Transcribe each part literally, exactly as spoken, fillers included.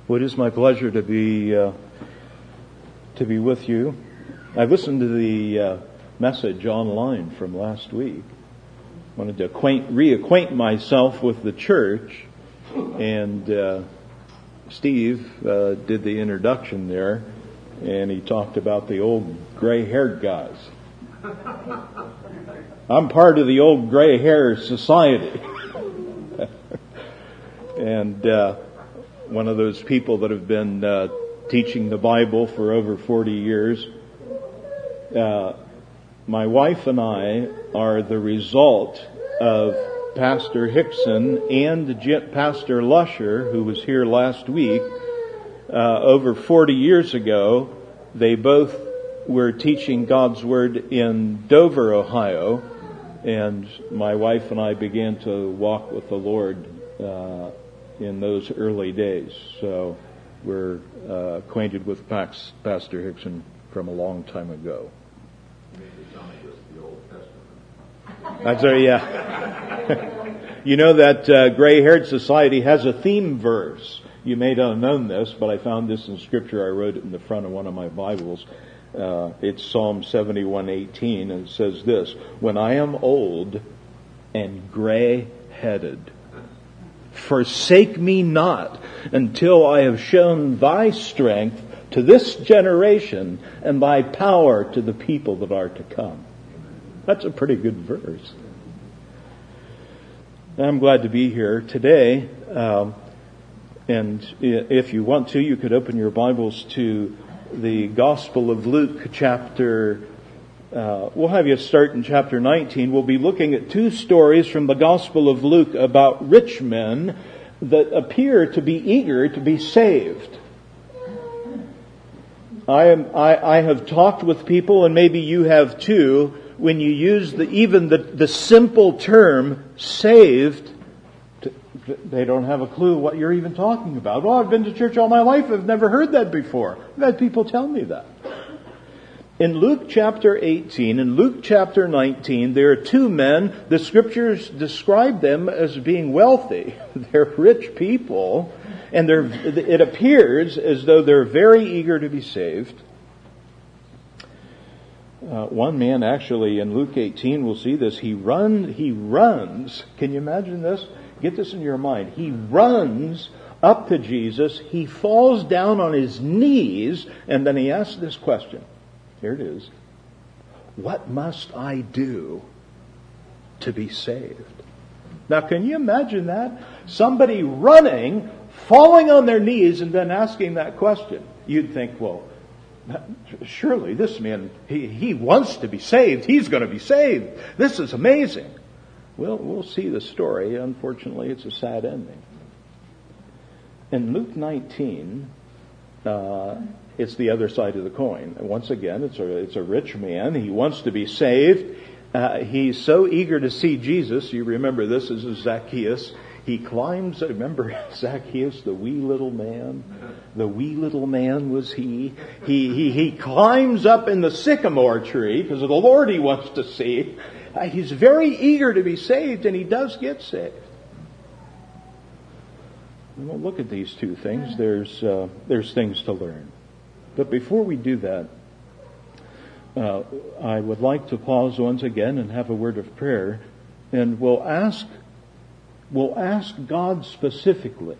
Well, it is my pleasure to be uh, to be with you. I listened to the uh, message online from last week. Wanted to acquaint, reacquaint myself with the church, and uh, Steve uh, did the introduction there, and he talked about the old gray-haired guys. I'm part of the old gray-hair society, and uh, one of those people that have been uh, teaching the Bible for over forty years. Uh, my wife and I are the result of Pastor Hickson and Pastor Lusher, who was here last week. Uh, over forty years ago, they both were teaching God's Word in Dover, Ohio, and my wife and I began to walk with the Lord uh, in those early days. So we're uh, acquainted with Pax, Pastor Hickson from a long time ago. That's right, yeah. You know that uh, gray-haired society has a theme verse. You may not have known this, but I found this in Scripture. I wrote it in the front of one of my Bibles. Uh, it's Psalm seventy-one eighteen, and it says this: "When I am old and gray-headed, forsake me not until I have shown thy strength to this generation and thy power to the people that are to come." That's a pretty good verse. I'm glad to be here today. Um, and if you want to, you could open your Bibles to the Gospel of Luke, chapter... Uh, we'll have you start in chapter nineteen. We'll be looking at two stories from the Gospel of Luke about rich men that appear to be eager to be saved. I am. I, I have talked with people, and maybe you have too, when you use the even the, the simple term saved, to, they don't have a clue what you're even talking about. Well, I've been to church all my life. I've never heard that before. I've had people tell me that. In Luke chapter eighteen and Luke chapter nineteen, there are two men. The Scriptures describe them as being wealthy. They're rich people, and they're, it appears as though they're very eager to be saved. Uh, one man actually in Luke eighteen, we'll see this, he run, he runs. Can you imagine this? Get this in your mind. He runs up to Jesus, he falls down on his knees, and then he asks this question. Here it is. What must I do to be saved? Now, can you imagine that? Somebody running, falling on their knees, and then asking that question. You'd think, well, surely this man, he, he wants to be saved. He's going to be saved. This is amazing. Well, we'll see the story. Unfortunately, it's a sad ending. In Luke nineteen, uh, it's the other side of the coin. Once again, it's a, it's a rich man. He wants to be saved. Uh, he's so eager to see Jesus. You remember this, this is Zacchaeus. He climbs, remember Zacchaeus, the wee little man? The wee little man was he. He, he, he climbs up in the sycamore tree because of the Lord he wants to see. Uh, he's very eager to be saved, and he does get saved. And we'll look at these two things. There's, uh, there's things to learn. But before we do that, uh, I would like to pause once again and have a word of prayer, and we'll ask, we'll ask God specifically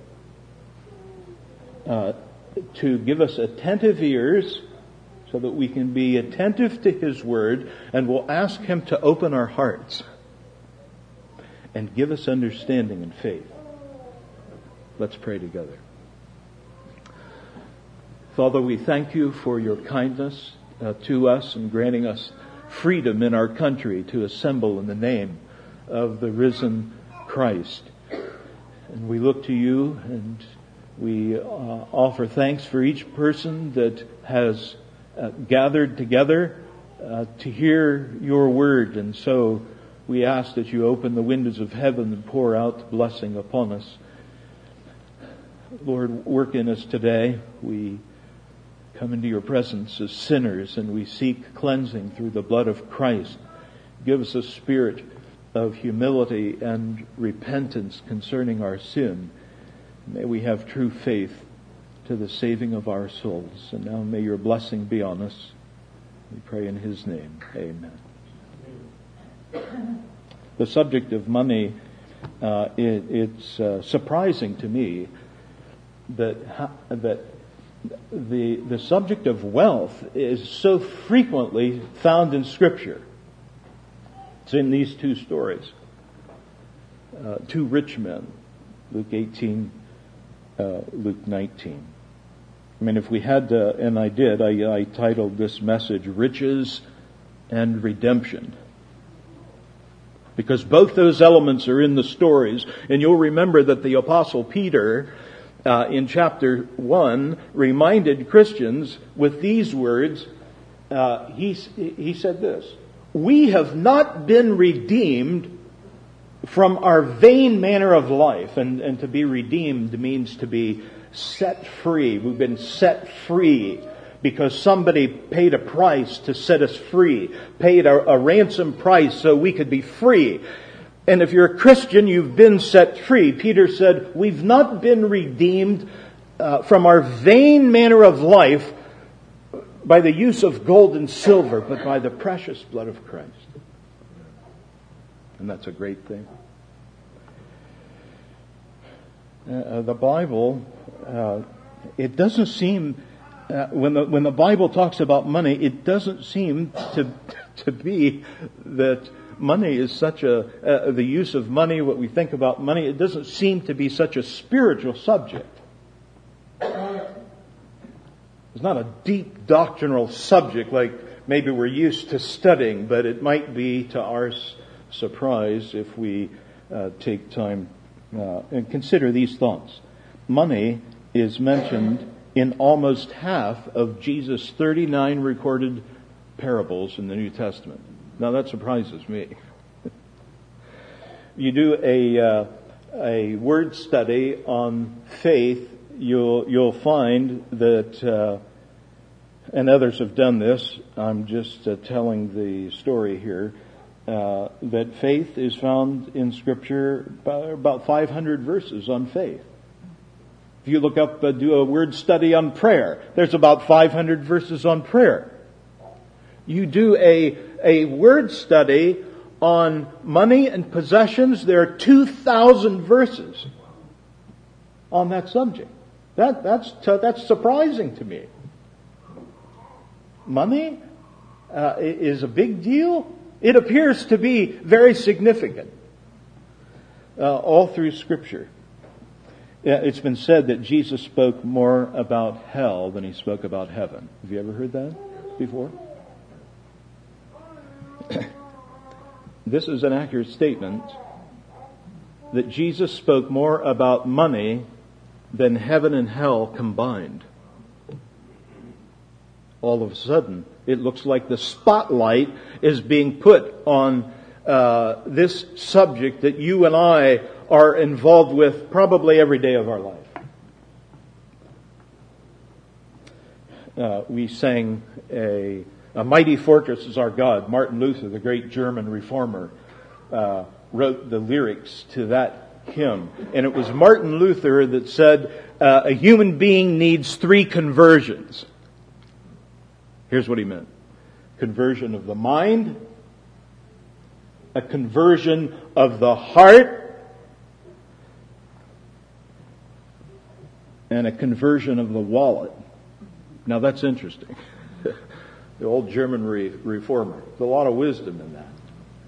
uh, to give us attentive ears so that we can be attentive to His Word, and we'll ask Him to open our hearts and give us understanding and faith. Let's pray together. Father, we thank you for your kindness uh, to us and granting us freedom in our country to assemble in the name of the risen Christ. And we look to you, and we uh, offer thanks for each person that has uh, gathered together uh, to hear your word. And so we ask that you open the windows of heaven and pour out blessing upon us. Lord, work in us today. We come into your presence as sinners, and we seek cleansing through the blood of Christ. Give us a spirit of humility and repentance concerning our sin. May we have true faith to the saving of our souls. And now may your blessing be on us. We pray in His name. Amen. The subject of money, uh, it, it's uh, surprising to me that that the the subject of wealth is so frequently found in Scripture. It's in these two stories. Uh, two rich men, Luke eighteen, uh, Luke nineteen. I mean, if we had to, and I did, I, I titled this message, Riches and Redemption. Because both those elements are in the stories. And you'll remember that the Apostle Peter, uh, in chapter one, reminded Christians with these words. Uh, he, he said this, "We have not been redeemed from our vain manner of life." And, and to be redeemed means to be set free. We've been set free because somebody paid a price to set us free, paid a, a ransom price so we could be free. And if you're a Christian, you've been set free. Peter said, we've not been redeemed uh, from our vain manner of life by the use of gold and silver, but by the precious blood of Christ. And that's a great thing. Uh, the Bible, uh, it doesn't seem, uh, when the when the Bible talks about money, it doesn't seem to to be that money is such a uh, the use of money, what we think about money, it doesn't seem to be such a spiritual subject. It's not a deep doctrinal subject like maybe we're used to studying, but it might be to our surprise if we uh, take time uh, and consider these thoughts. Money is mentioned in almost half of Jesus' thirty-nine recorded parables in the New Testament. Now that surprises me. You do a uh, a word study on faith, you'll you'll find that, uh, and others have done this. I'm just uh, telling the story here. Uh, that faith is found in Scripture about, about five hundred verses on faith. If you look up, uh, do a word study on prayer, there's about five hundred verses on prayer. You do a a word study on money and possessions, there are two thousand verses on that subject. That that's t- that's surprising to me. Money uh, is a big deal. It appears to be very significant uh, all through Scripture. It's been said that Jesus spoke more about hell than He spoke about heaven. Have you ever heard that before? This is an accurate statement that Jesus spoke more about money than heaven and hell combined. All of a sudden, it looks like the spotlight is being put on uh, this subject that you and I are involved with probably every day of our life. Uh, we sang a, a Mighty Fortress is Our God. Martin Luther, the great German reformer, uh, wrote the lyrics to that hymn. And it was Martin Luther that said, uh, a human being needs three conversions. Here's what he meant. Conversion of the mind, a conversion of the heart, and a conversion of the wallet. Now that's interesting. The old German re- reformer. There's a lot of wisdom in that.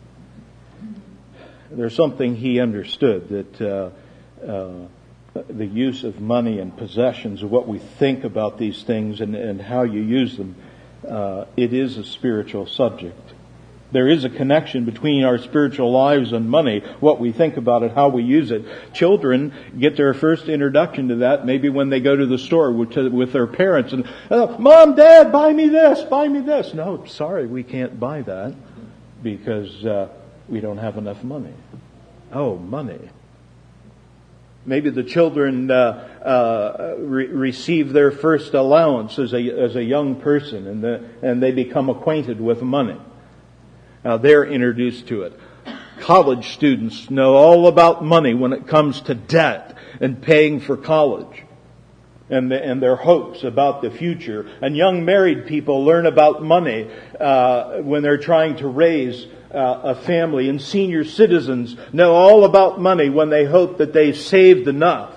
There's something he understood, that uh, uh, the use of money and possessions, what we think about these things and, and how you use them, Uh, it is a spiritual subject. There is a connection between our spiritual lives and money, what we think about it, how we use it. Children get their first introduction to that maybe when they go to the store with, with their parents and, oh, Mom, Dad, buy me this, buy me this. No, sorry, we can't buy that because uh, we don't have enough money. Oh, money. Maybe the children uh, uh, re- receive their first allowance as a as a young person, and the, and they become acquainted with money. Now they're introduced to it. College students know all about money when it comes to debt and paying for college. and, the, and their hopes about the future. And young married people learn about money uh, when they're trying to raise uh, a family. And senior citizens know all about money when they hope that they've saved enough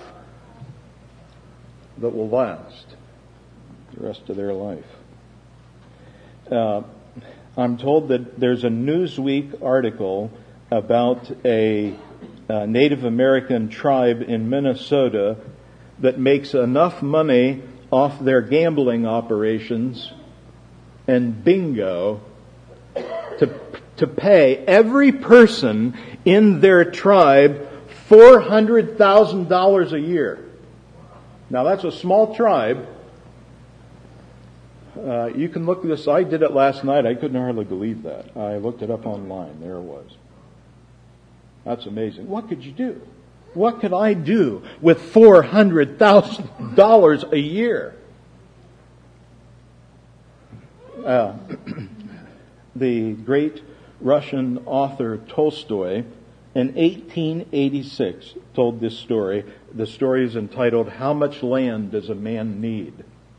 that will last the rest of their life. Uh, I'm told that there's a Newsweek article about a, a Native American tribe in Minnesota that makes enough money off their gambling operations and bingo to, to pay every person in their tribe four hundred thousand dollars a year. Now that's a small tribe. Uh, you can look this. I did it last night. I couldn't hardly believe that. I looked it up online. There it was. That's amazing. What could you do? What could I do with four hundred thousand dollars a year? Uh, the great Russian author Tolstoy, in eighteen eighty-six, told this story. The story is entitled, "How Much Land Does a Man Need?"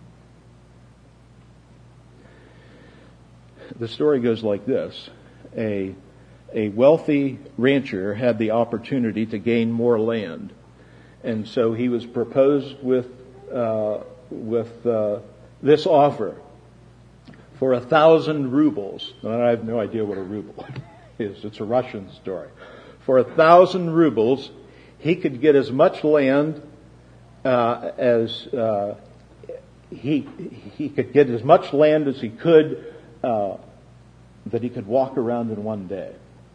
The story goes like this. A, a wealthy rancher had the opportunity to gain more land. And so he was proposed with, uh, with, uh, this offer for a thousand rubles. And I have no idea what a ruble is. It's a Russian story. For a thousand rubles, he could get as much land, uh, as, uh, he, he could get as much land as he could, Uh, that he could walk around in one day.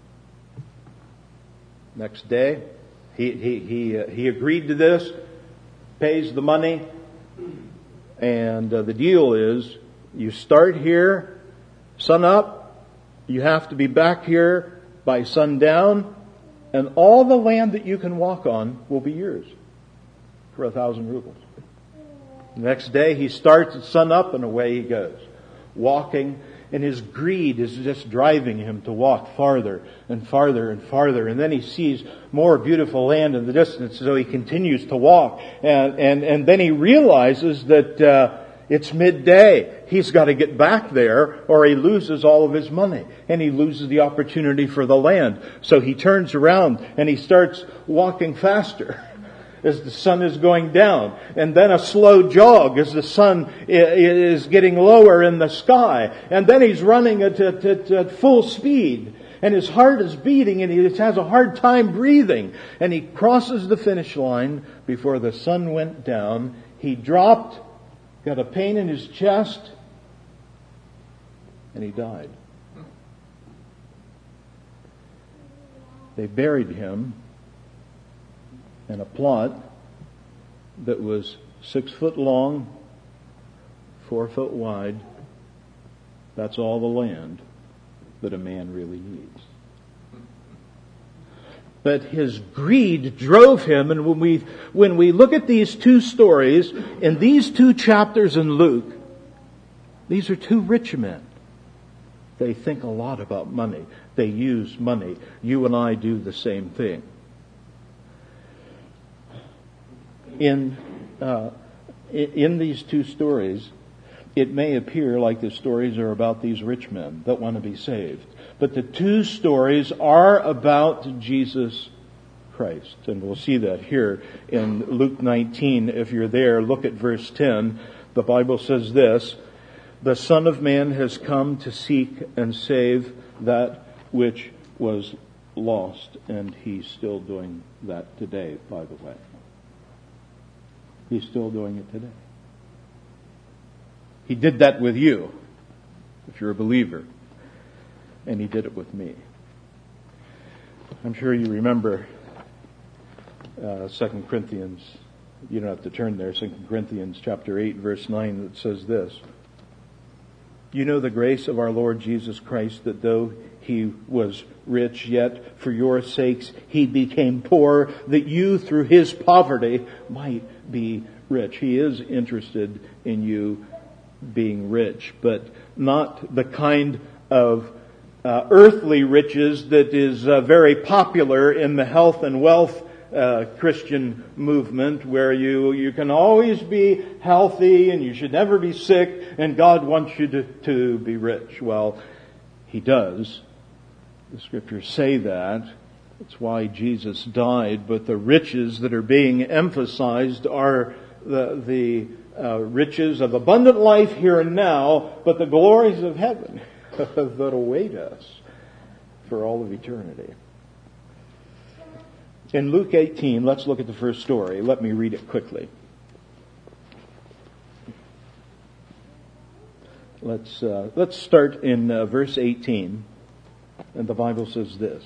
Next day, he he he uh, he agreed to this, pays the money, and uh, the deal is: you start here, sun up, you have to be back here by sundown, and all the land that you can walk on will be yours for a thousand rubles. The next day, he starts at sun up, and away he goes, walking. And his greed is just driving him to walk farther and farther and farther. And then he sees more beautiful land in the distance, so he continues to walk. And and, and then he realizes that uh, it's midday. He's got to get back there or he loses all of his money. And he loses the opportunity for the land. So he turns around and he starts walking faster as the sun is going down, and then a slow jog as the sun is getting lower in the sky, and then he's running at, at, at, at full speed, and his heart is beating, and he has a hard time breathing, and he crosses the finish line before the sun went down. He dropped, got a pain in his chest, and he died. They buried him in a plot that was six foot long, four foot wide. That's all the land that a man really needs. But his greed drove him, and when we when we look at these two stories, in these two chapters in Luke, these are two rich men. They think a lot about money. They use money. You and I do the same thing. In uh, in these two stories, it may appear like the stories are about these rich men that want to be saved. But the two stories are about Jesus Christ. And we'll see that here in Luke nineteen. If you're there, look at verse ten. The Bible says this: "The Son of Man has come to seek and save that which was lost." And He's still doing that today, by the way. He's still doing it today. He did that with you, if you're a believer. And He did it with me. I'm sure you remember uh, Second Corinthians. You don't have to turn there. Second Corinthians chapter eight, verse nine, that says this: "You know the grace of our Lord Jesus Christ, that though He was rich, yet for your sakes He became poor, that you through His poverty might be rich." He is interested in you being rich, but not the kind of uh, earthly riches that is uh, very popular in the health and wealth uh, Christian movement where you, you can always be healthy and you should never be sick and God wants you to, to be rich. Well, He does. The Scriptures say that. That's why Jesus died. But the riches that are being emphasized are the, the uh, riches of abundant life here and now, but the glories of heaven that await us for all of eternity. In Luke eighteen, let's look at the first story. Let me read it quickly. Let's uh, let's start in uh, verse eighteen. And the Bible says this.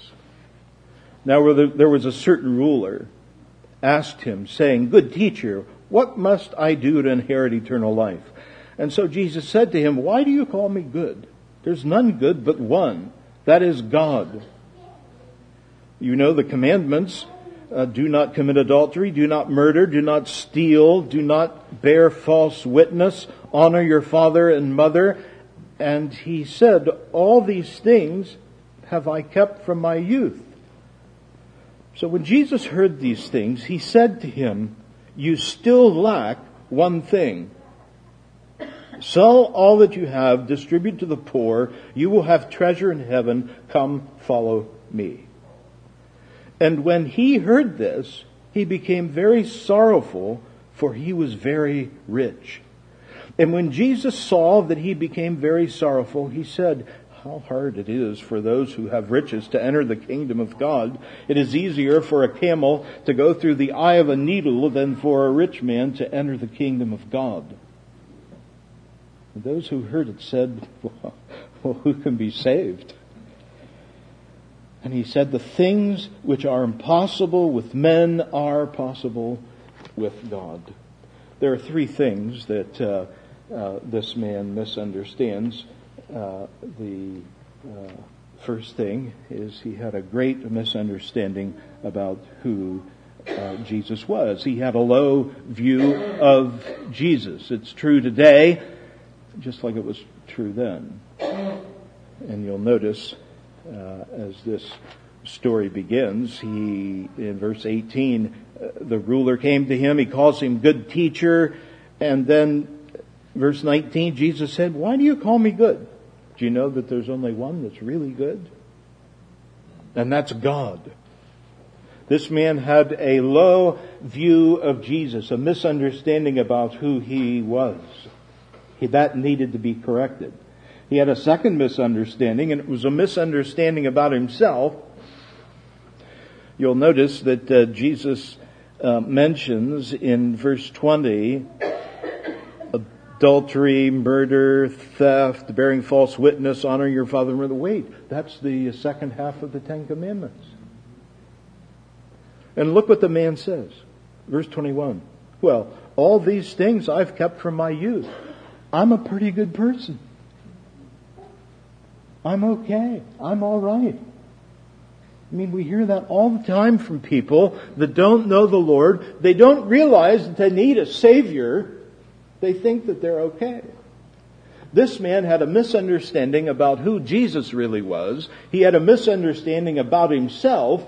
Now there was a certain ruler asked him, saying, "Good teacher, what must I do to inherit eternal life?" And so Jesus said to him, "Why do you call me good? There's none good but one, that is God. You know the commandments. Uh, do not commit adultery, do not murder, do not steal, do not bear false witness, honor your father and mother." And he said, "All these things have I kept from my youth." So when Jesus heard these things, He said to him, "You still lack one thing. Sell all that you have, distribute to the poor, you will have treasure in heaven. Come, follow me." And when he heard this, he became very sorrowful, for he was very rich. And when Jesus saw that he became very sorrowful, He said, "How hard it is for those who have riches to enter the kingdom of God. It is easier for a camel to go through the eye of a needle than for a rich man to enter the kingdom of God." And those who heard it said, "Well, who can be saved?" And He said, "The things which are impossible with men are possible with God." There are three things that uh, uh, this man misunderstands. Uh, the uh, first thing is he had a great misunderstanding about who uh, Jesus was. He had a low view of Jesus. It's true today, just like it was true then. And you'll notice uh, as this story begins, he in verse eighteen, uh, the ruler came to him. He calls him good teacher, and then verse nineteen, Jesus said, "Why do you call me good? Do you know that there's only one that's really good? And that's God." This man had a low view of Jesus, a misunderstanding about who He was. He, that needed to be corrected. He had a second misunderstanding, and it was a misunderstanding about himself. You'll notice that uh, Jesus uh, mentions in verse twenty, adultery, murder, theft, bearing false witness, honor your father and mother. Wait, that's the second half of the Ten Commandments. And look what the man says. Verse twenty-one. "Well, all these things I've kept from my youth. I'm a pretty good person. I'm okay. I'm all right." I mean, we hear that all the time from people that don't know the Lord. They don't realize that they need a Savior. They think that they're okay. This man had a misunderstanding about who Jesus really was. He had a misunderstanding about himself,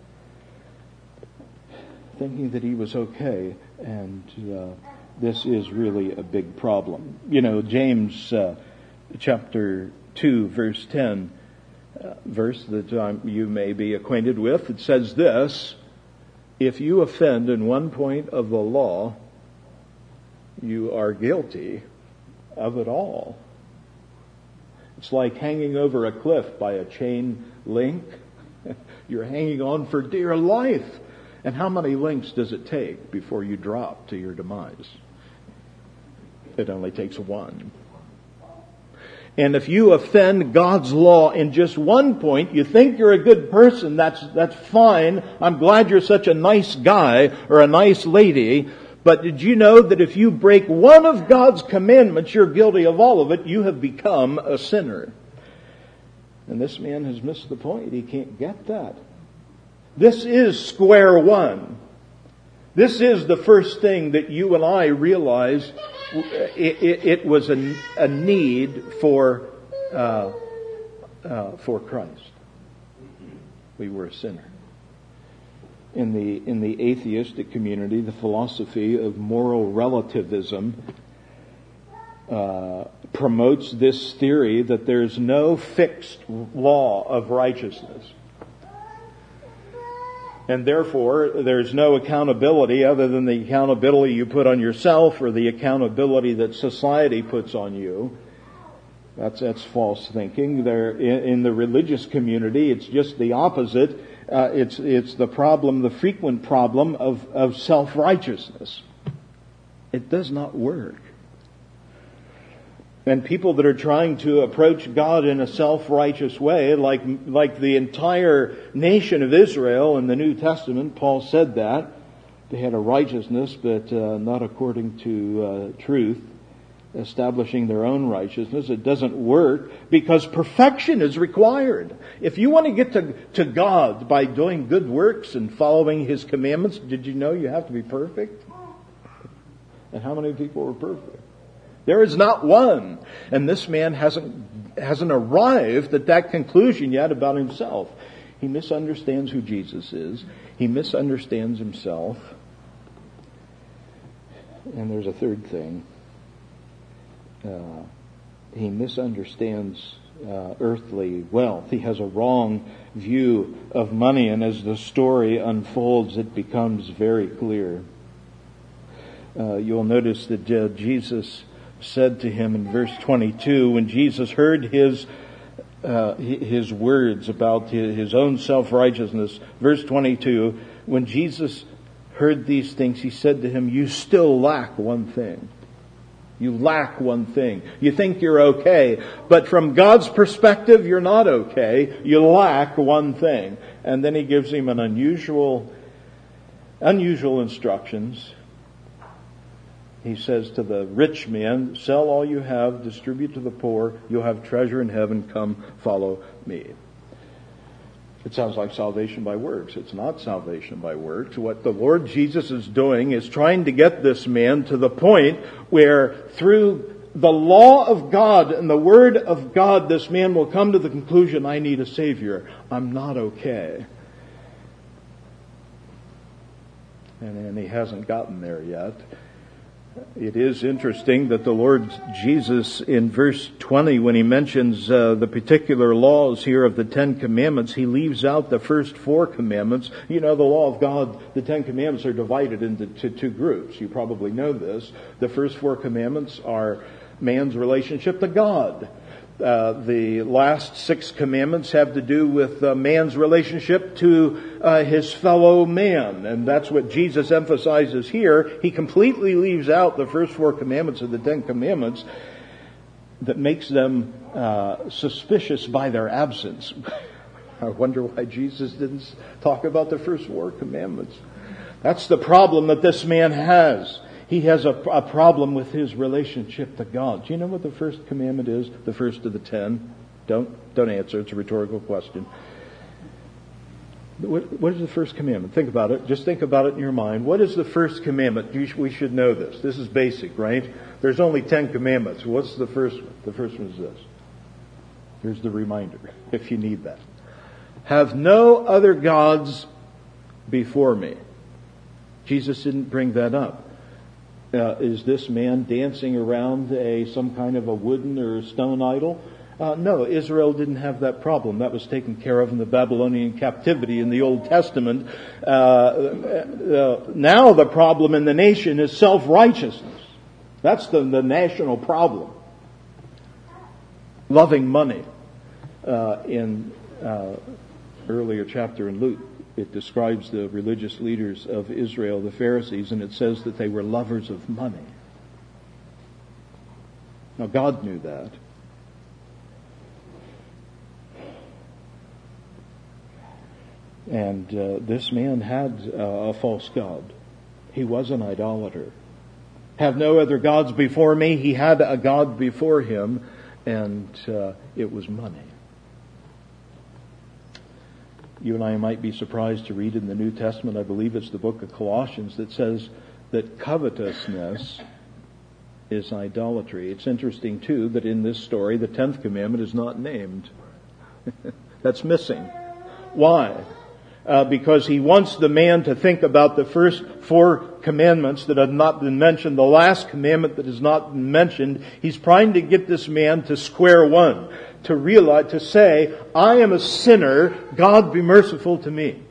thinking that he was okay. And uh, this is really a big problem. You know, James uh, chapter two, verse ten, uh, verse that um, you may be acquainted with. It says this: "If you offend in one point of the law, you are guilty of it all." It's like hanging over a cliff by a chain link. You're hanging on for dear life. And how many links does it take before you drop to your demise? It only takes one. And if you offend God's law in just one point, you think you're a good person, that's that's fine. I'm glad you're such a nice guy or a nice lady. But did you know that if you break one of God's commandments, you're guilty of all of it? You have become a sinner. And this man has missed the point. He can't get that. This is square one. This is the first thing that you and I realize. It, it, it was a, a need for uh, uh, for Christ. We were a sinner. in the in the atheistic community, the philosophy of moral relativism uh, promotes this theory that there's no fixed law of righteousness. And therefore, there's no accountability other than the accountability you put on yourself or the accountability that society puts on you. That's that's false thinking. There, in, in the religious community, it's just the opposite. Uh, it's it's the problem, the frequent problem of, of self-righteousness. It does not work. And people that are trying to approach God in a self-righteous way, like like the entire nation of Israel in the New Testament, Paul said that. They had a righteousness, but uh, not according to uh, truth, establishing their own righteousness. It doesn't work because perfection is required. If you want to get to, to God by doing good works and following His commandments, did you know you have to be perfect? And how many people were perfect? There is not one. And this man hasn't hasn't arrived at that conclusion yet about himself. He misunderstands who Jesus is. He misunderstands himself. And there's a third thing. Uh, he misunderstands uh, earthly wealth. He has a wrong view of money. And as the story unfolds, it becomes very clear. Uh, you'll notice that uh, Jesus said to him in verse twenty-two, when Jesus heard his uh, his words about his own self-righteousness, verse twenty-two, when Jesus heard these things, he said to him, you still lack one thing. You lack one thing. You think you're okay, but from God's perspective, you're not okay. You lack one thing. And then he gives him an unusual, unusual instructions. He says to the rich man, sell all you have, distribute to the poor, you'll have treasure in heaven, come follow me. It sounds like salvation by works. It's not salvation by works. What the Lord Jesus is doing is trying to get this man to the point where through the law of God and the Word of God, this man will come to the conclusion, I need a Savior. I'm not okay. And, and he hasn't gotten there yet. It is interesting that the Lord Jesus in verse twenty, when he mentions uh, the particular laws here of the Ten Commandments, he leaves out the first four commandments. You know, the law of God, the Ten Commandments are divided into to two groups. You probably know this. The first four commandments are man's relationship to God. Uh, the last six commandments have to do with uh, man's relationship to uh, his fellow man. And that's what Jesus emphasizes here. He completely leaves out the first four commandments of the Ten Commandments that makes them uh, suspicious by their absence. I wonder why Jesus didn't talk about the first four commandments. That's the problem that this man has. He has a, a problem with his relationship to God. Do you know what the first commandment is? The first of the ten? Don't don't answer. It's a rhetorical question. What, what is the first commandment? Think about it. Just think about it in your mind. What is the first commandment? You sh- we should know this. This is basic, right? There's only ten commandments. What's the first one? The first one is this. Here's the reminder, if you need that. Have no other gods before me. Jesus didn't bring that up. Uh, is this man dancing around a some kind of a wooden or stone idol? Uh, no, Israel didn't have that problem. That was taken care of in the Babylonian captivity in the Old Testament. Uh, uh, now the problem in the nation is self-righteousness. That's the, the national problem. Loving money. Uh, in uh, earlier chapter in Luke, it describes the religious leaders of Israel, the Pharisees, and it says that they were lovers of money. Now, God knew that. And uh, this man had uh, a false god. He was an idolater. Have no other gods before me. He had a god before him, and uh, it was money. You and I might be surprised to read in the New Testament, I believe it's the book of Colossians, that says that covetousness is idolatry. It's interesting, too, that in this story, the tenth commandment is not named. That's missing. Why? uh, because he wants the man to think about the first four commandments that have not been mentioned, the last commandment that has not been mentioned. He's trying to get this man to square one, to realize, to say, I am a sinner, God be merciful to me.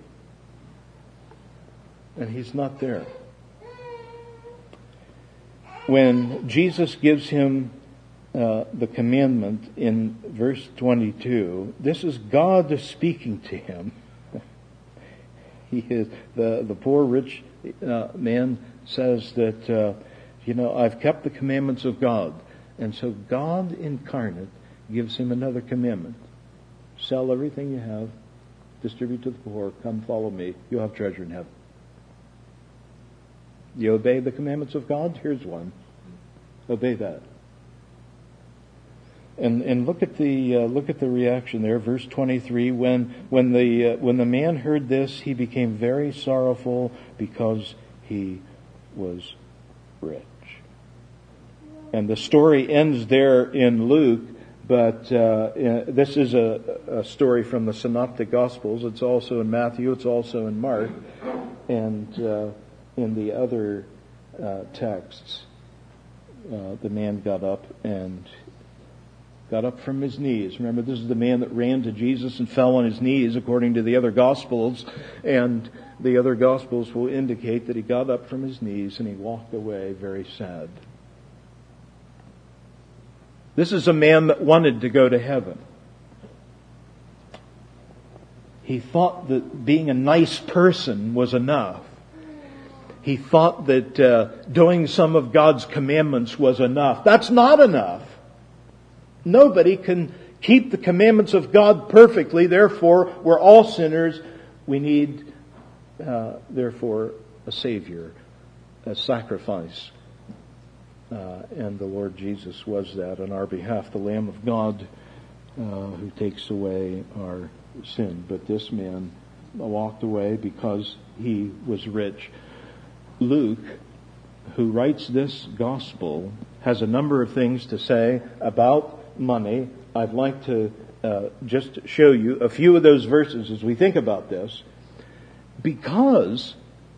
And he's not there. When Jesus gives him uh, the commandment in verse twenty-two, this is God speaking to him. He is the the poor rich uh, man says that uh, you know I've kept the commandments of God, and so God incarnate gives him another commandment: sell everything you have, distribute to the poor, come follow me. You'll have treasure in heaven. You obey the commandments of God? Here's one. Obey that. And and look at the uh, look at the reaction there, verse twenty-three. When when the uh, when the man heard this, he became very sorrowful because he was rich. And the story ends there in Luke, but uh, this is a, a story from the Synoptic Gospels. It's also in Matthew. It's also in Mark, and uh, in the other uh, texts, uh, the man got up and. Got up from his knees. Remember, this is the man that ran to Jesus and fell on his knees, according to the other Gospels. And the other Gospels will indicate that he got up from his knees and he walked away very sad. This is a man that wanted to go to heaven. He thought that being a nice person was enough. He thought that uh, doing some of God's commandments was enough. That's not enough. Nobody can keep the commandments of God perfectly. Therefore, we're all sinners. We need, uh, therefore, a Savior, a sacrifice. Uh, and the Lord Jesus was that on our behalf, the Lamb of God uh, who takes away our sin. But this man walked away because he was rich. Luke, who writes this gospel, has a number of things to say about money. I'd like to uh, just show you a few of those verses as we think about this, because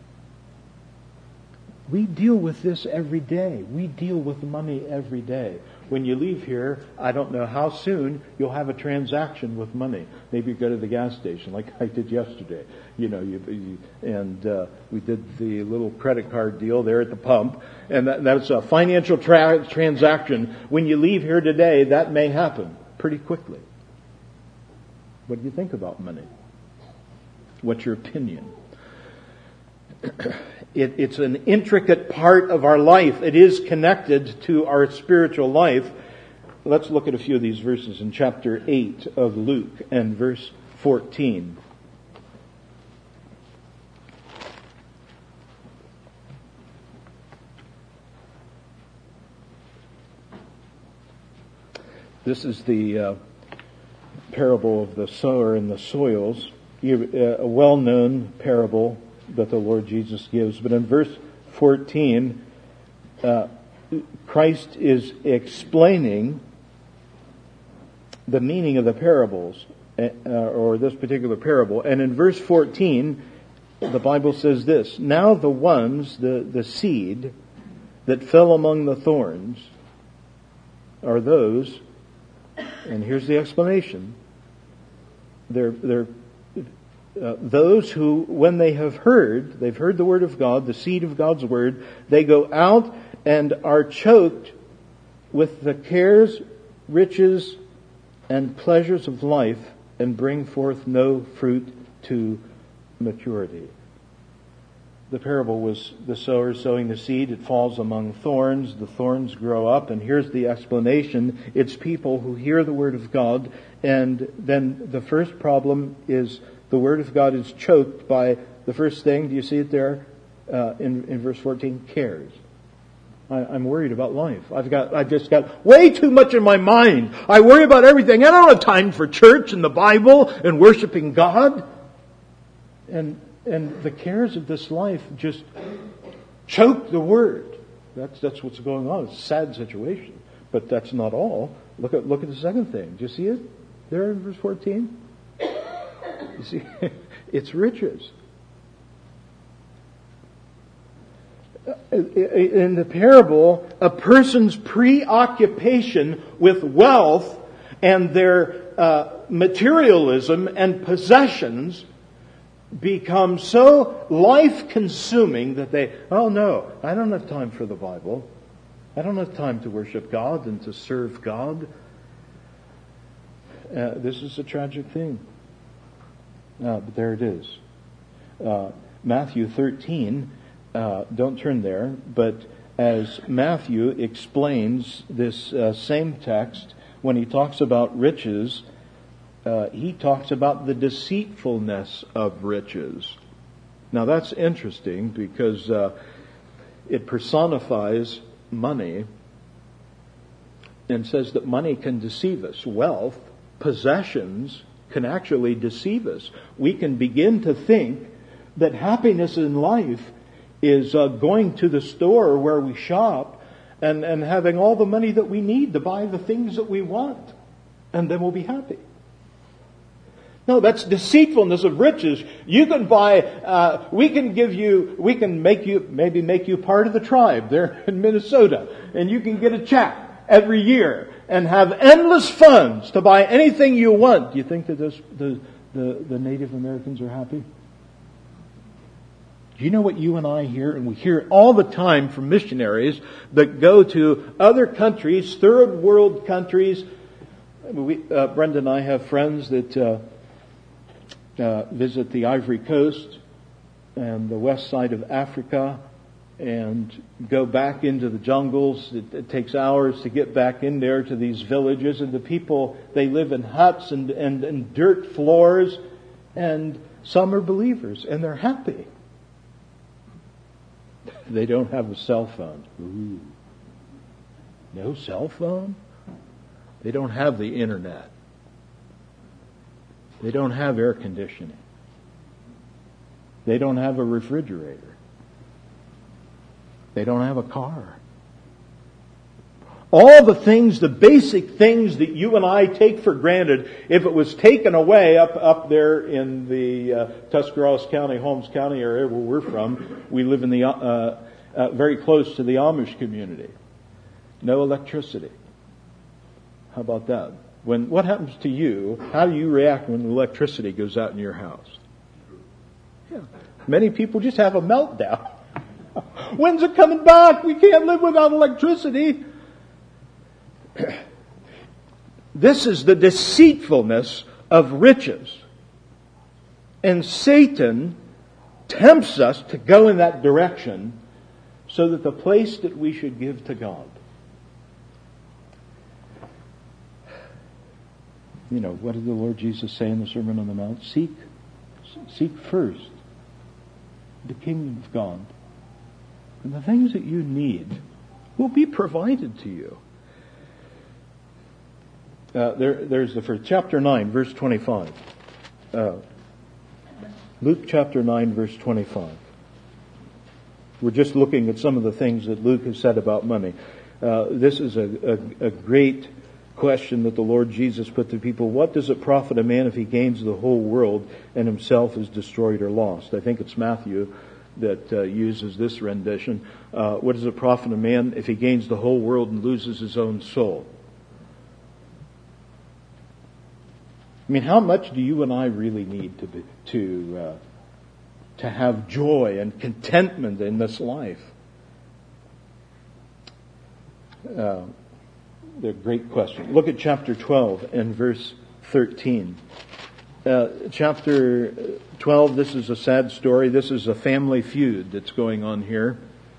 we deal with this every day. We deal with money every day. When you leave here, I don't know how soon you'll have a transaction with money. Maybe you go to the gas station like I did yesterday. You know, you, you and uh, we did the little credit card deal there at the pump, and that, that's a financial tra- transaction. When you leave here today, that may happen pretty quickly. What do you think about money? What's your opinion? It, it's an intricate part of our life. It is connected to our spiritual life. Let's look at a few of these verses in chapter eight of Luke and verse fourteen. This is the uh, parable of the sower and the soils, a well-known parable that the Lord Jesus gives. But in verse fourteen, uh, Christ is explaining the meaning of the parables, uh, or this particular parable. And in verse fourteen, the Bible says this: Now the ones, the, the seed that fell among the thorns are those, and here's the explanation, they're, they're Uh, those who, when they have heard, they've heard the word of God, the seed of God's word, they go out and are choked with the cares, riches, and pleasures of life and bring forth no fruit to maturity. The parable was the sower sowing the seed. It falls among thorns. The thorns grow up, and here's the explanation. It's people who hear the word of God, and then the first problem is the Word of God is choked by the first thing. Do you see it there uh, in, in verse fourteen? Cares. I, I'm worried about life. I've got, I've just got way too much in my mind. I worry about everything. I don't have time for church and the Bible and worshiping God. And and the cares of this life just choke the Word. That's that's what's going on. It's a sad situation, but that's not all. Look at look at the second thing. Do you see it there in verse fourteen? You see, It's riches. In the parable, a person's preoccupation with wealth and their uh, materialism and possessions become so life-consuming that they, oh no, I don't have time for the Bible. I don't have time to worship God and to serve God. Uh, this is a tragic thing. Uh, but there it is. Uh, Matthew thirteen, uh, don't turn there, but as Matthew explains this uh, same text, when he talks about riches, uh, he talks about the deceitfulness of riches. Now that's interesting because uh, it personifies money and says that money can deceive us. Wealth, possessions can actually deceive us. We can begin to think that happiness in life is uh, going to the store where we shop and, and having all the money that we need to buy the things that we want. And then we'll be happy. No, that's deceitfulness of riches. You can buy, uh, we can give you, we can make you, maybe make you part of the tribe there in Minnesota. And you can get a check every year and have endless funds to buy anything you want. Do you think that this, the, the, the Native Americans are happy? Do you know what you and I hear? And we hear it all the time from missionaries that go to other countries, third world countries. We, uh, Brenda and I have friends that uh, uh, visit the Ivory Coast and the west side of Africa and go back into the jungles. It, it takes hours to get back in there to these villages. And the people, they live in huts and, and, and dirt floors. And some are believers and they're happy. They don't have a cell phone. Ooh. No cell phone? They don't have the internet. They don't have air conditioning. They don't have a refrigerator. They don't have a car. All the things, the basic things that you and I take for granted, if it was taken away up, up there in the uh, Tuscarawas County, Holmes County area where we're from, we live in the uh, uh, very close to the Amish community. No electricity. How about that? When what happens to you? How do you react when the electricity goes out in your house? Yeah, many people just have a meltdown. When's it coming back? We can't live without electricity. This is the deceitfulness of riches. And Satan tempts us to go in that direction so that the place that we should give to God. You know, what did the Lord Jesus say in the Sermon on the Mount? Seek, seek first the kingdom of God. And the things that you need will be provided to you. Uh, there, there's the first, chapter nine, verse twenty-five. Uh, Luke chapter nine, verse twenty-five. We're just looking at some of the things that Luke has said about money. Uh, this is a, a, a great question that the Lord Jesus put to people. What does it profit a man if he gains the whole world and himself is destroyed or lost? I think it's Matthew that uh, uses this rendition. Uh, what does it profit a man if he gains the whole world and loses his own soul? I mean, how much do you and I really need to be, to uh, to have joy and contentment in this life? Uh, they're great questions. Look at chapter twelve and verse thirteen. Uh, chapter twelve, this is a sad story. This is a family feud that's going on here.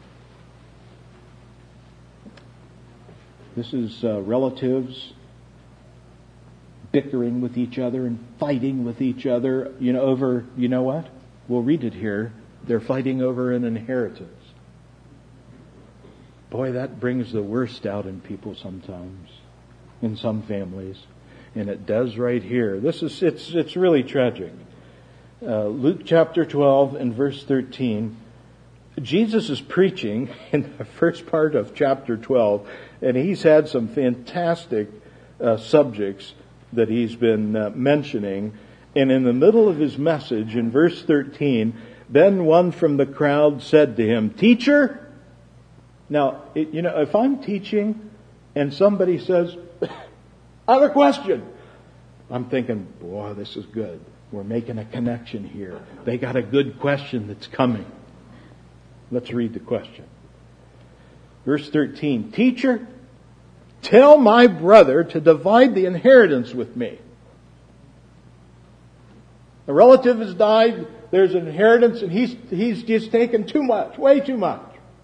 This is uh, relatives bickering with each other and fighting with each other, you know, over, you know what? We'll read it here. They're fighting over an inheritance. Boy, that brings the worst out in people sometimes, in some families. And it does right here. This is, it's, it's really tragic. Uh, Luke chapter twelve and verse thirteen. Jesus is preaching in the first part of chapter twelve, and he's had some fantastic uh, subjects that he's been uh, mentioning. And in the middle of his message, in verse thirteen, then one from the crowd said to him, "Teacher." Now, it, you know, if I'm teaching and somebody says, "I have a question," I'm thinking, boy, this is good. We're making a connection here. They got a good question that's coming. Let's read the question. Verse thirteen, "Teacher, tell my brother to divide the inheritance with me." A relative has died, there's an inheritance, and he's, he's just taken too much, way too much.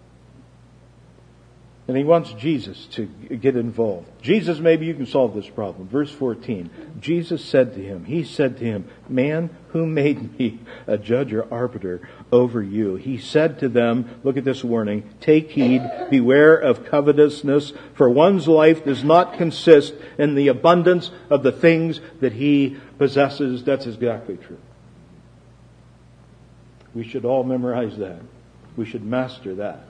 And he wants Jesus to get involved. Jesus, maybe you can solve this problem. Verse fourteen, Jesus said to him, he said to him, "Man, who made me a judge or arbiter over you?" He said to them, look at this warning, "Take heed, beware of covetousness, for one's life does not consist in the abundance of the things that he possesses." That's exactly true. We should all memorize that. We should master that.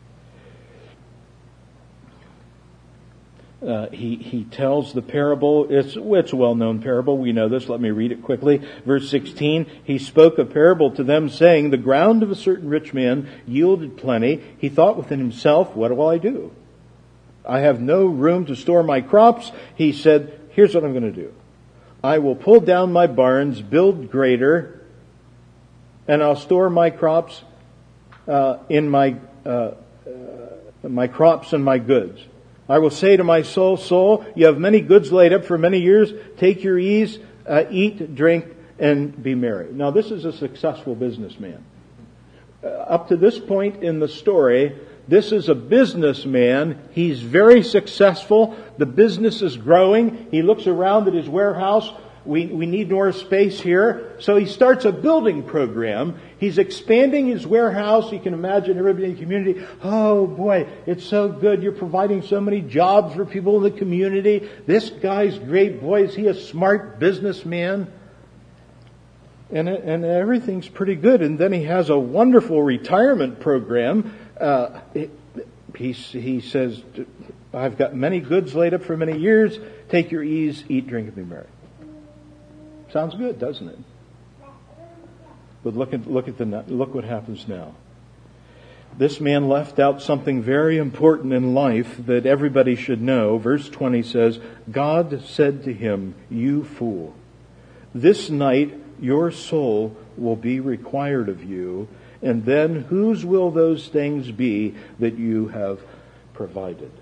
Uh, he, he tells the parable. It's, it's a well-known parable. We know this. Let me read it quickly. Verse sixteen, "He spoke a parable to them, saying, the ground of a certain rich man yielded plenty. He thought within himself, what will I do? I have no room to store my crops. He said, here's what I'm going to do. I will pull down my barns, build greater, and I'll store my crops uh, in my uh, uh, my crops and my goods. I will say to my soul, soul, you have many goods laid up for many years. Take your ease, uh, eat, drink, and be merry." Now, this is a successful businessman. Uh, up to this point in the story, this is a businessman. He's very successful. The business is growing. He looks around at his warehouse. We, we need more space here. So he starts a building program. He's expanding his warehouse. You can imagine everybody in the community, "Oh boy, it's so good. You're providing so many jobs for people in the community. This guy's great. Boy, is he a smart businessman." And, and everything's pretty good. And then he has a wonderful retirement program. Uh, he, he says, "I've got many goods laid up for many years. Take your ease, eat, drink, and be merry." Sounds good, doesn't it? But look at look at the look what happens now. This man left out something very important in life that everybody should know. Verse twenty says, "God said to him, 'You fool, this night your soul will be required of you, and then whose will those things be that you have provided?'"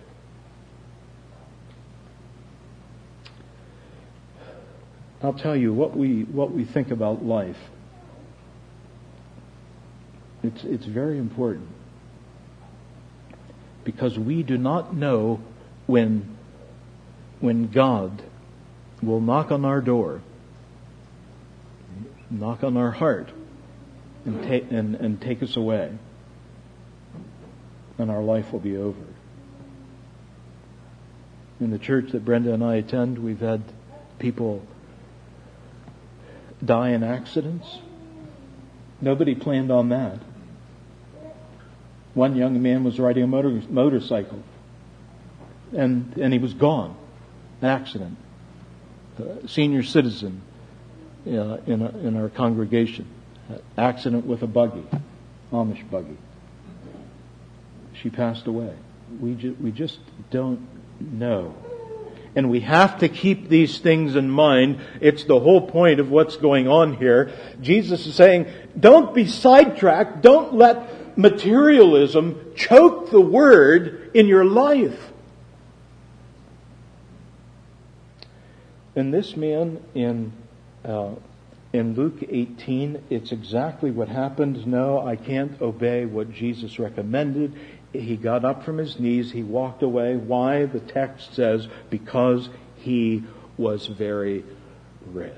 I'll tell you what we what we think about life. It's it's very important, because we do not know when when God will knock on our door, knock on our heart, and take and, and take us away, and our life will be over. In the church that Brenda and I attend, we've had people die in accidents. Nobody planned on that. One young man was riding a motor, motorcycle, and and he was gone. An accident. A senior citizen uh, in a, in our congregation. An accident with a buggy, Amish buggy. She passed away. We ju- we just don't know. And we have to keep these things in mind. It's the whole point of what's going on here. Jesus is saying, don't be sidetracked. Don't let materialism choke the word in your life. And this man in uh, in Luke eighteen, it's exactly what happened. No, I can't obey what Jesus recommended. He got up from his knees. He walked away. Why? The text says, because he was very rich.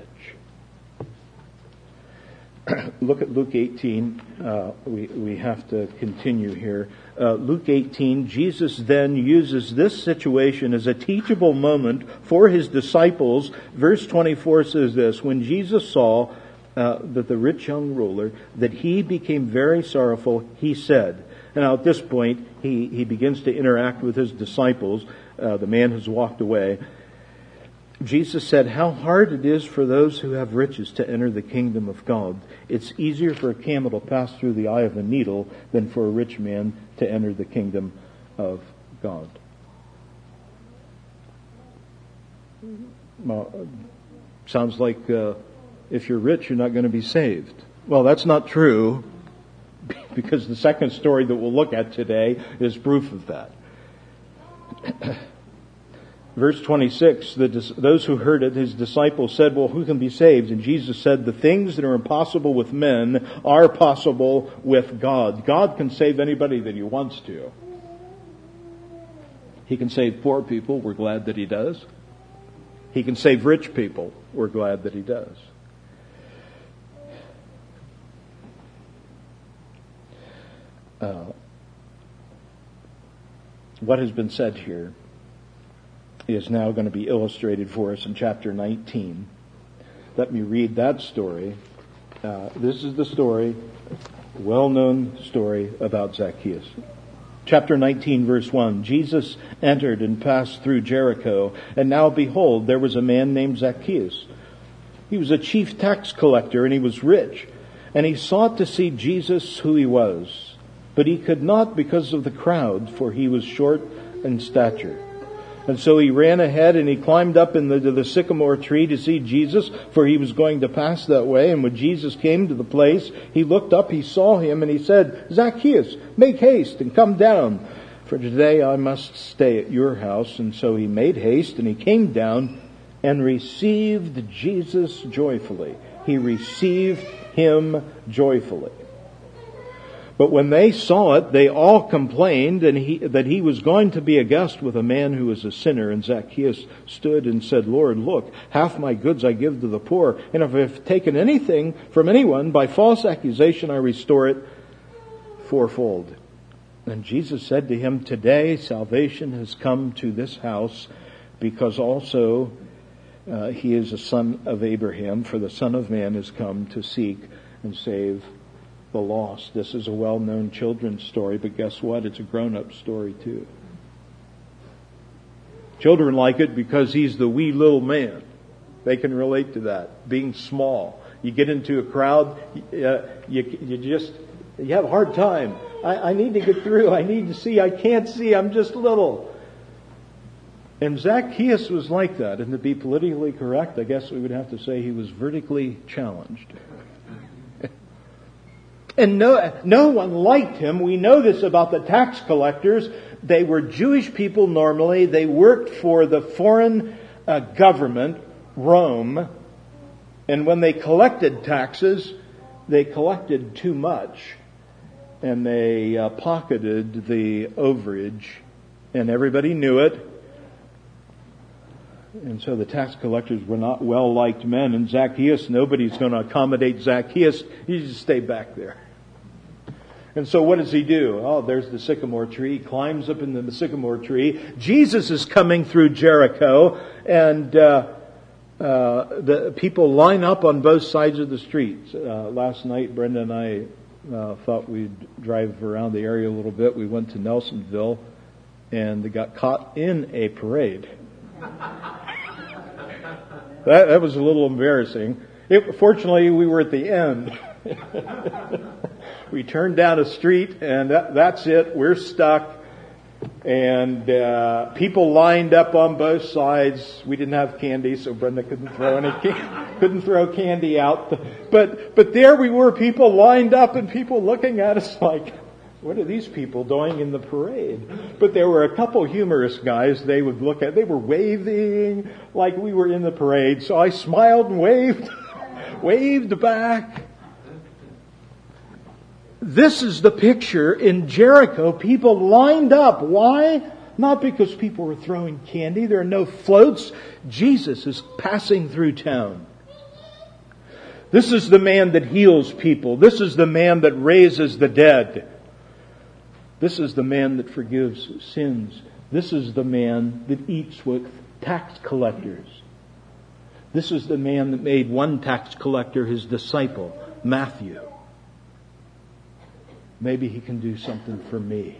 Look at Luke eighteen. Uh, we, we have to continue here. Uh, Luke eighteen, Jesus then uses this situation as a teachable moment for his disciples. Verse twenty-four says this, "When Jesus saw uh, that the rich young ruler, that he became very sorrowful, he said," and now at this point, he, he begins to interact with his disciples. Uh, the man has walked away. Jesus said, how hard it is for those who have riches to enter the kingdom of God. It's easier for a camel to pass through the eye of a needle than for a rich man to enter the kingdom of God. Well, sounds like uh, if you're rich, you're not going to be saved. Well, that's not true, because the second story that we'll look at today is proof of that. Verse twenty-six, the, those who heard it, his disciples said, well, who can be saved? And Jesus said, the things that are impossible with men are possible with God. God can save anybody that He wants to. He can save poor people. We're glad that He does. He can save rich people. We're glad that He does. Uh, what has been said here is now going to be illustrated for us in chapter nineteen. Let me read that story. Uh, this is the story, well-known story about Zacchaeus. Chapter nineteen, verse one. Jesus entered and passed through Jericho, and now behold, there was a man named Zacchaeus. He was a chief tax collector, and he was rich, and he sought to see Jesus, who he was. But he could not because of the crowd, for he was short in stature. And so he ran ahead and he climbed up in the, to the sycamore tree to see Jesus, for he was going to pass that way. And when Jesus came to the place, he looked up, he saw him, and he said, Zacchaeus, make haste and come down, for today I must stay at your house. And so he made haste and he came down and received Jesus joyfully. He received him joyfully. But when they saw it, they all complained and he, that he was going to be a guest with a man who was a sinner. And Zacchaeus stood and said, Lord, look, half my goods I give to the poor. And if I've taken anything from anyone by false accusation, I restore it fourfold. And Jesus said to him, today salvation has come to this house, because also uh, he is a son of Abraham. For the Son of Man has come to seek and save the lost. This is a well-known children's story, but guess what? It's a grown-up story too. Children like it because he's the wee little man. They can relate to that. Being small. You get into a crowd, uh, you, you just, you have a hard time. I, I need to get through. I need to see. I can't see. I'm just little. And Zacchaeus was like that. And to be politically correct, I guess we would have to say he was vertically challenged. And no, no one liked him. We know this about the tax collectors. They were Jewish people normally. They worked for the foreign uh, government, Rome. And when they collected taxes, they collected too much. And they uh, pocketed the overage. And everybody knew it. And so the tax collectors were not well-liked men. And Zacchaeus, nobody's going to accommodate Zacchaeus. You just stay back there. And so what does he do? Oh, there's the sycamore tree. He climbs up into the sycamore tree. Jesus is coming through Jericho. And uh, uh, the people line up on both sides of the streets. Uh, last night, Brenda and I uh, thought we'd drive around the area a little bit. We went to Nelsonville and they got caught in a parade. That, that was a little embarrassing. It, fortunately, we were at the end. We turned down a street, and that, that's it. We're stuck. And uh, people lined up on both sides. We didn't have candy, so Brenda couldn't throw any couldn't throw candy out. But but there we were, people lined up, and people looking at us like, what are these people doing in the parade? But there were a couple humorous guys. They would look at, they were waving like we were in the parade. So I smiled and waved, waved back. This is the picture in Jericho. People lined up. Why? Not because people were throwing candy. There are no floats. Jesus is passing through town. This is the man that heals people. This is the man that raises the dead. This is the man that forgives sins. This is the man that eats with tax collectors. This is the man that made one tax collector his disciple, Matthew. Maybe he can do something for me.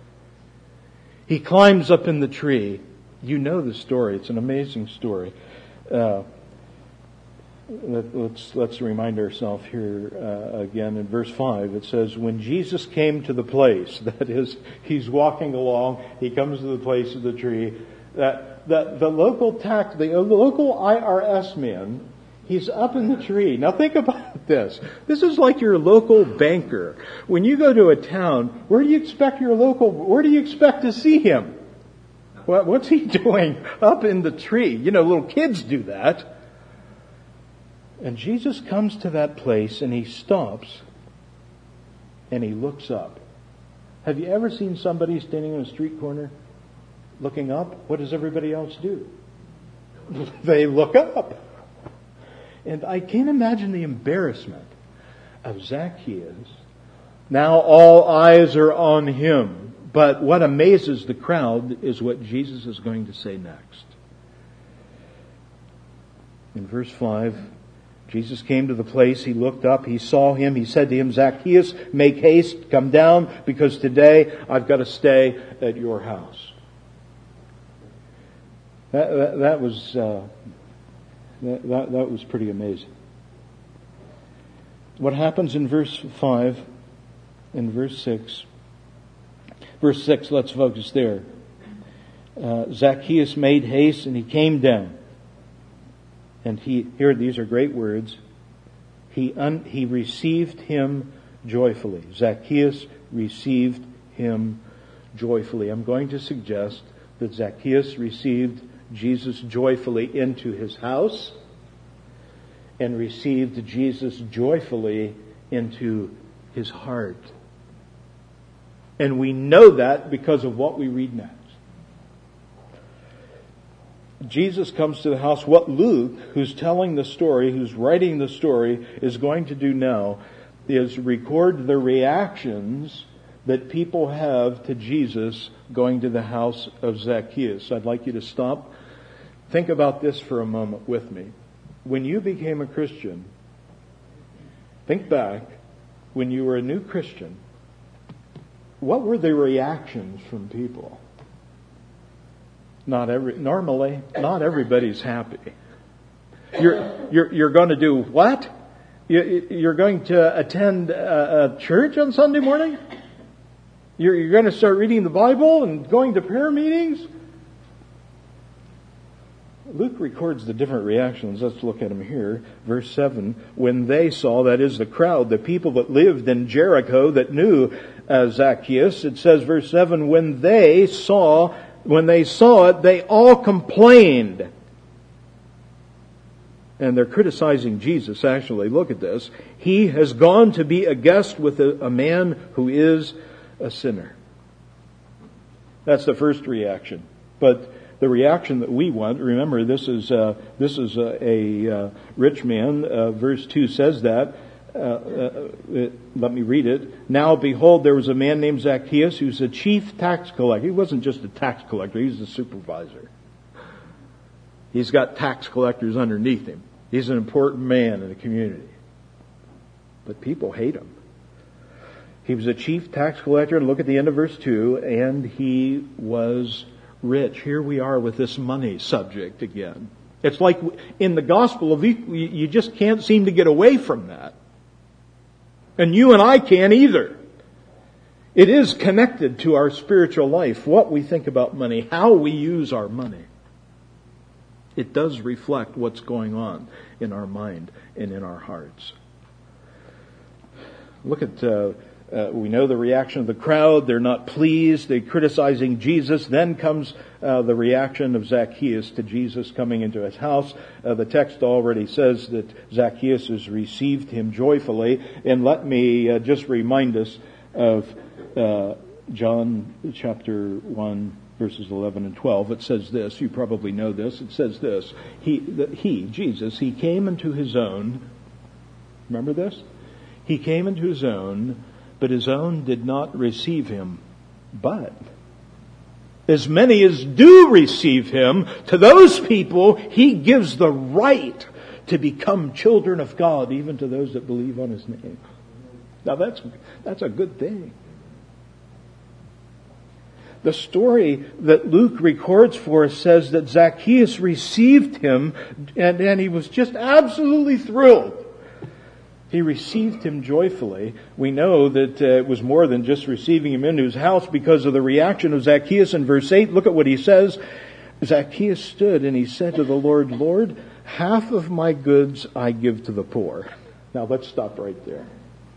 He climbs up in the tree. You know the story. It's an amazing story. Uh, let, let's let's remind ourselves here uh, again in verse five. It says, when Jesus came to the place, that is, he's walking along, he comes to the place of the tree, that, that the local tax, the local I R S man, he's up in the tree. Now think about this. This is like your local banker. When you go to a town, where do you expect your local, where do you expect to see him? What, what's he doing up in the tree? You know, little kids do that. And Jesus comes to that place and he stops and he looks up. Have you ever seen somebody standing on a street corner looking up? What does everybody else do? They look up. And I can't imagine the embarrassment of Zacchaeus. Now all eyes are on him. But what amazes the crowd is what Jesus is going to say next. In verse five, Jesus came to the place, he looked up, he saw him, he said to him, Zacchaeus, make haste, come down, because today I've got to stay at your house. That, that, that was uh, that, that, that was pretty amazing. What happens in verse five, in verse six, verse six, let's focus there. Uh, Zacchaeus made haste and he came down. And he, here, these are great words. He, un, he received him joyfully. Zacchaeus received him joyfully. I'm going to suggest that Zacchaeus received Jesus joyfully into his house and received Jesus joyfully into his heart. And we know that because of what we read next. Jesus comes to the house. What Luke, who's telling the story, who's writing the story, is going to do now is record the reactions that people have to Jesus going to the house of Zacchaeus. I'd like you to stop. Think about this for a moment with me. When you became a Christian, think back when you were a new Christian. What were the reactions from people? Not every, normally, not everybody's happy. You're, you're, you're going to do what? You're going to attend a church on Sunday morning? You're, you're going to start reading the Bible and going to prayer meetings? Luke records the different reactions. Let's look at them here. Verse seven, when they saw, that is the crowd, the people that lived in Jericho that knew uh, Zacchaeus, it says, verse seven, when they saw, when they saw it, they all complained. And they're criticizing Jesus, actually. Look at this. He has gone to be a guest with a, a man who is a sinner. That's the first reaction. But the reaction that we want, remember, this is uh, this is a, a uh, rich man. Uh, verse two says that. Uh, uh, it, let me read it. Now, behold, there was a man named Zacchaeus who's a chief tax collector. He wasn't just a tax collector. He was a supervisor. He's got tax collectors underneath him. He's an important man in the community. But people hate him. He was a chief tax collector. Look at the end of verse two. And he was rich. Here we are with this money subject again. It's like in the Gospel of Luke, you just can't seem to get away from that. And you and I can't either. It is connected to our spiritual life, what we think about money, how we use our money. It does reflect what's going on in our mind and in our hearts. Look at, uh, uh, we know the reaction of the crowd. They're not pleased. They're criticizing Jesus. Then comes uh, the reaction of Zacchaeus to Jesus coming into his house. Uh, the text already says that Zacchaeus has received him joyfully. And let me uh, just remind us of uh, John chapter one, verses eleven and twelve. It says this. You probably know this. It says this. He, the, he, Jesus, he came into his own. Remember this? He came into his own, but his own did not receive him. But as many as do receive him, to those people he gives the right to become children of God, even to those that believe on his name. Now that's, that's a good thing. The story that Luke records for us says that Zacchaeus received him, and, and he was just absolutely thrilled. He received him joyfully. We know that uh, it was more than just receiving him into his house because of the reaction of Zacchaeus in verse eight. Look at what he says. Zacchaeus stood and he said to the Lord, Lord, half of my goods I give to the poor. Now let's stop right there.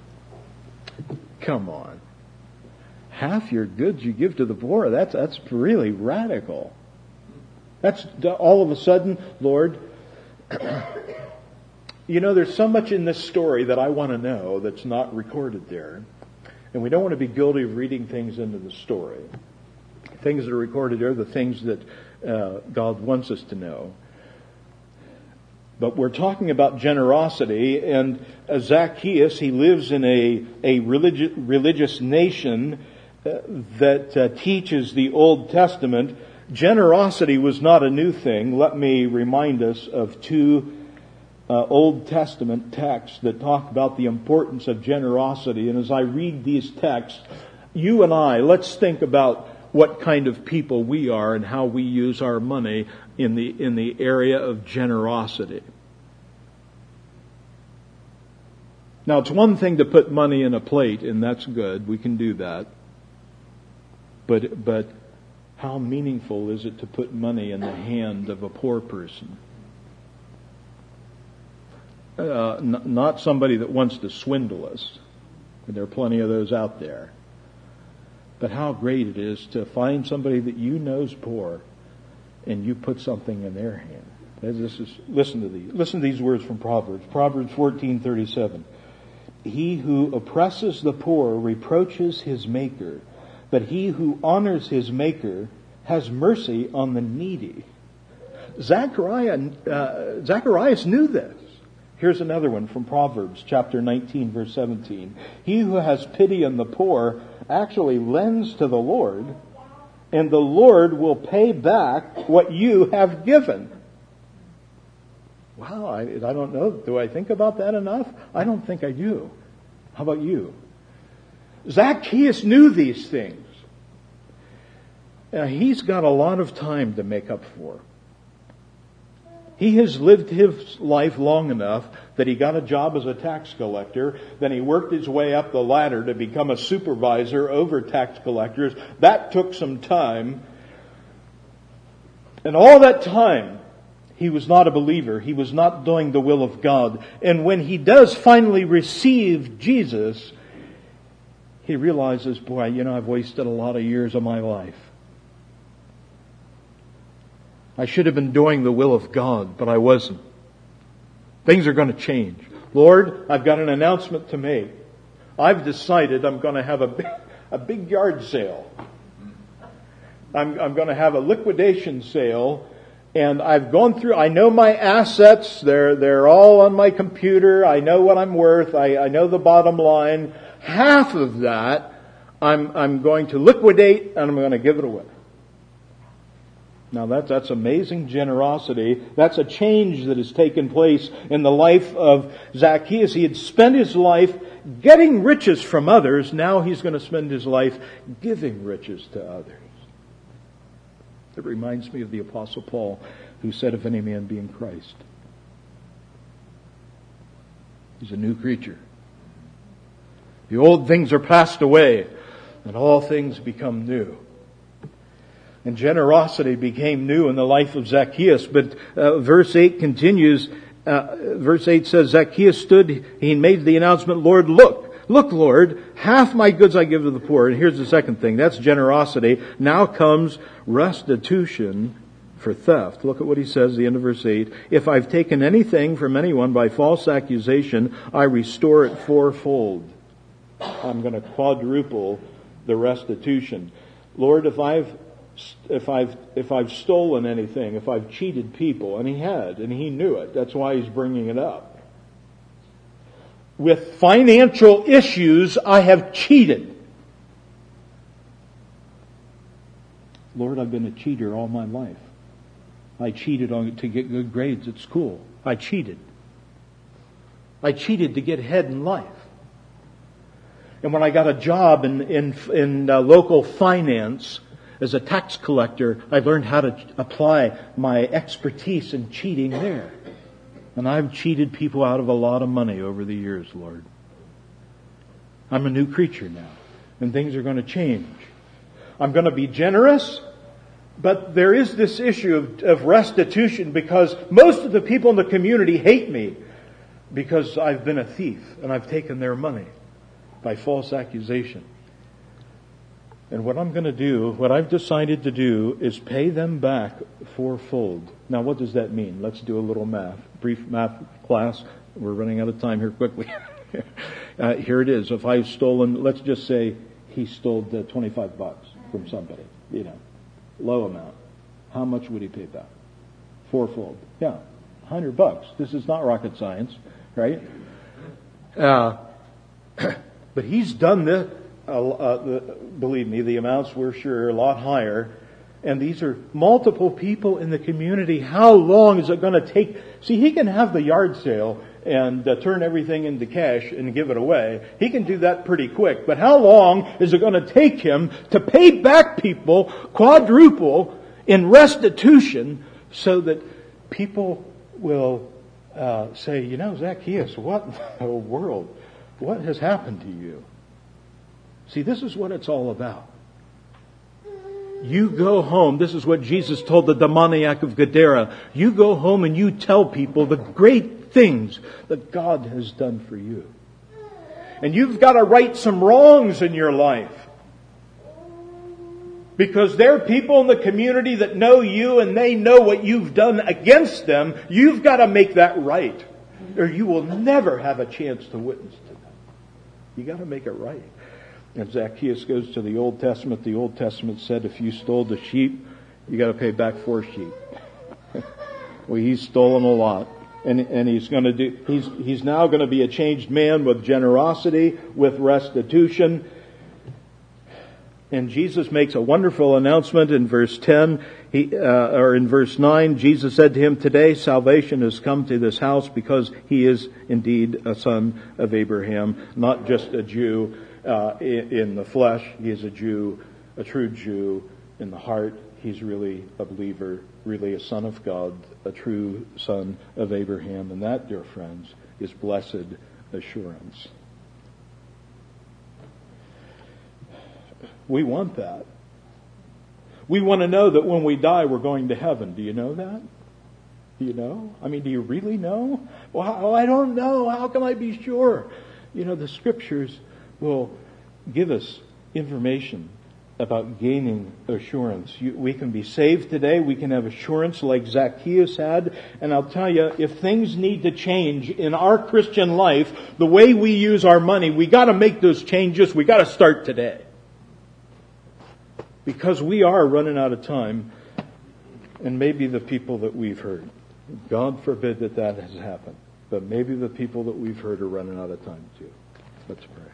Come on. Half your goods you give to the poor. That's, that's really radical. That's all of a sudden, Lord, you know, there's so much in this story that I want to know that's not recorded there. And we don't want to be guilty of reading things into the story. Things that are recorded there, the things that uh, God wants us to know. But we're talking about generosity, and uh, Zacchaeus, he lives in a, a religi- religious nation uh, that uh, teaches the Old Testament. Generosity was not a new thing. Let me remind us of two uh, Old Testament texts that talk about the importance of generosity. And as I read these texts, you and I, let's think about what kind of people we are and how we use our money in the in the area of generosity. Now, it's one thing to put money in a plate, and that's good. We can do that. But but how meaningful is it to put money in the hand of a poor person? Uh, n- not somebody that wants to swindle us. And there are plenty of those out there. But how great it is to find somebody that you know is poor and you put something in their hand. This is, listen to these. Listen to these words from Proverbs. Proverbs fourteen thirty-seven. He who oppresses the poor reproaches his maker, but he who honors his maker has mercy on the needy. Zachariah, uh, Zacharias knew this. Here's another one from Proverbs chapter nineteen, verse seventeen. He who has pity on the poor actually lends to the Lord, and the Lord will pay back what you have given. Wow, I, I don't know. Do I think about that enough? I don't think I do. How about you? Zacchaeus knew these things. Uh, he's got a lot of time to make up for. He has lived his life long enough that he got a job as a tax collector. Then he worked his way up the ladder to become a supervisor over tax collectors. That took some time. And all that time, he was not a believer. He was not doing the will of God. And when he does finally receive Jesus, he realizes, boy, you know, I've wasted a lot of years of my life. I should have been doing the will of God, but I wasn't. Things are going to change. Lord, I've got an announcement to make. I've decided I'm going to have a big, a big yard sale. I'm, I'm going to have a liquidation sale, and I've gone through, I know my assets. They're, they're all on my computer. I know what I'm worth. I, I know the bottom line. Half of that I'm, I'm going to liquidate, and I'm going to give it away. Now that's, that's amazing generosity. That's a change that has taken place in the life of Zacchaeus. He had spent his life getting riches from others. Now he's going to spend his life giving riches to others. It reminds me of the Apostle Paul, who said, if any man be in Christ, he's a new creature. The old things are passed away, and all things become new. And generosity became new in the life of Zacchaeus. But uh, verse eight continues. Uh, verse eight says, Zacchaeus stood, he made the announcement, Lord, look, look, Lord, half my goods I give to the poor. And here's the second thing. That's generosity. Now comes restitution for theft. Look at what he says at the end of verse eight. If I've taken anything from anyone by false accusation, I restore it fourfold. I'm going to quadruple the restitution. Lord, if I've If I've if I've stolen anything, if I've cheated people, and he had, and he knew it, that's why he's bringing it up. With financial issues, I have cheated. Lord, I've been a cheater all my life. I cheated on to get good grades at school. I cheated. I cheated to get ahead in life. And when I got a job in in, in uh, local finance, As a tax collector, I've learned how to apply my expertise in cheating there. And I've cheated people out of a lot of money over the years, Lord. I'm a new creature now, and things are going to change. I'm going to be generous, but there is this issue of, of restitution, because most of the people in the community hate me because I've been a thief and I've taken their money by false accusation. And what I'm going to do, what I've decided to do, is pay them back fourfold. Now, what does that mean? Let's do a little math. Brief math class. We're running out of time here quickly. uh, here it is. If I've stolen, let's just say he stole the twenty-five bucks from somebody, you know, low amount. How much would he pay back? Fourfold. Yeah, one hundred bucks. This is not rocket science, right? Uh, but he's done this. Uh, uh, believe me, the amounts we're sure are a lot higher. And these are multiple people in the community. How long is it going to take? See, he can have the yard sale and uh, turn everything into cash and give it away. He can do that pretty quick. But how long is it going to take him to pay back people quadruple in restitution so that people will uh, say, you know, Zacchaeus, what in the world? What has happened to you? See, this is what it's all about. You go home. This is what Jesus told the demoniac of Gadara. You go home and you tell people the great things that God has done for you. And you've got to right some wrongs in your life. Because there are people in the community that know you and they know what you've done against them. You've got to make that right, or you will never have a chance to witness to them. You got to make it right. And Zacchaeus goes to the Old Testament. The Old Testament said if you stole the sheep, you got to pay back four sheep. Well, he's stolen a lot. And, and he's going to do, he's, he's now going to be a changed man with generosity, with restitution. And Jesus makes a wonderful announcement in verse ten, he, uh, or in verse nine. Jesus said to him, today salvation has come to this house because he is indeed a son of Abraham, not just a Jew uh, in, in the flesh. He is a Jew, a true Jew in the heart. He's really a believer, really a son of God, a true son of Abraham. And that, dear friends, is blessed assurance. We want that. We want to know that when we die, we're going to heaven. Do you know that? Do you know? I mean, do you really know? Well, I don't know. How can I be sure? You know, the Scriptures will give us information about gaining assurance. You, we can be saved today. We can have assurance like Zacchaeus had. And I'll tell you, if things need to change in our Christian life, the way we use our money, we got to make those changes. We got to start today. Because we are running out of time, and maybe the people that we've heard. God forbid that that has happened. But maybe the people that we've heard are running out of time too. Let's pray.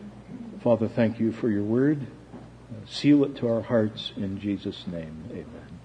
Father, thank you for your word. Seal it to our hearts in Jesus' name. Amen.